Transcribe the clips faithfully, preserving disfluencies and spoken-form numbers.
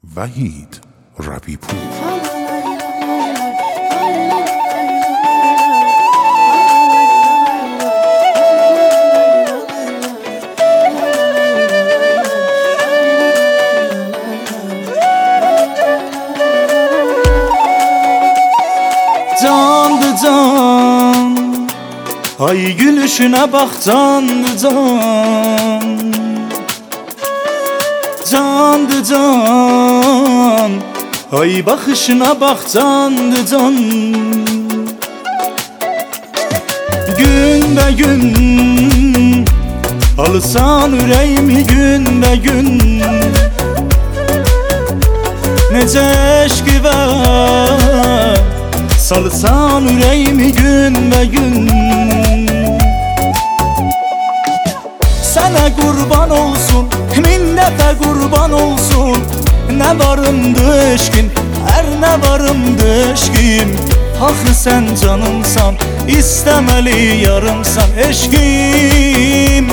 وحید ربیپور. Candı can, ay gülüşüne bak candı can. Candı can, ay bakışına bak candı can. Gün be gün, alsan yüreğimi gün be gün. Nece eşki var, salsan yüreğimi gün be gün. Sana kurban olsun, min defa kurban olsun. Ne varımdı eşkin, her ne varımdı eşkim. Haklı sen canımsan, istemeli yarımsan eşkim.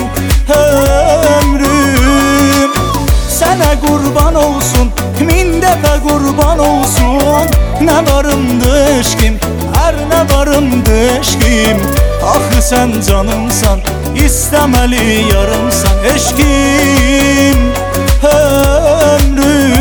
Ömrüm sana kurban olsun, min defa kurban olsun. Ne varımdı eşkim, her ne varımdı eşkim. Haklı sen canımsan, istemeli yarımsan eşkim. Ömrüm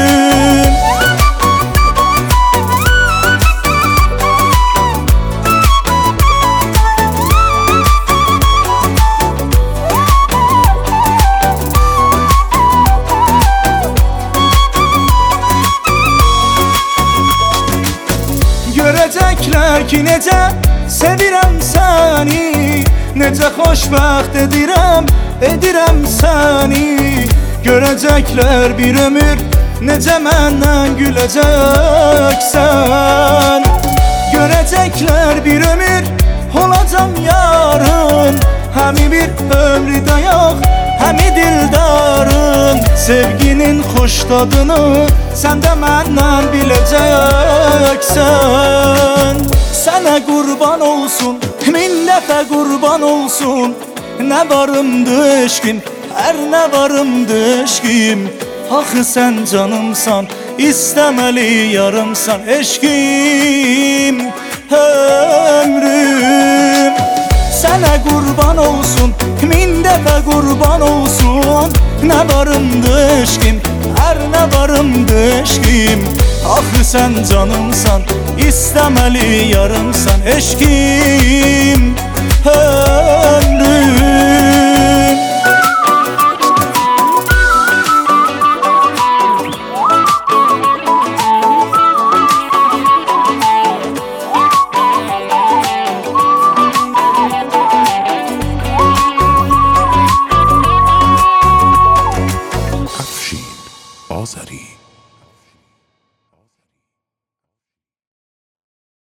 görecekler ki nece sevirem seni, nece xoşbəxt edirəm, edirəm seni. Görecekler bir ömür, nece məndən güleceksen. Görecekler bir ömür, olacam yarın. Həmi bir ömrü də yox, həmi dildarın. Sevginin xoş tadını sən də məndən biləcəksən. Sənə qurban olsun, min dəfə qurban olsun. Nə varımdı eşkim, hər nə varımdı eşkim. Axı sən canımsan, istəməli yarımsan eşkim. Ömrüm sənə qurban olsun, min dəfə qurban olsun. Nə varımdı eşkim, hər nə varımdı eşkim. Axı sən canımsan, istemeli yarımsan eşkim. Ömrüm افشین آذری.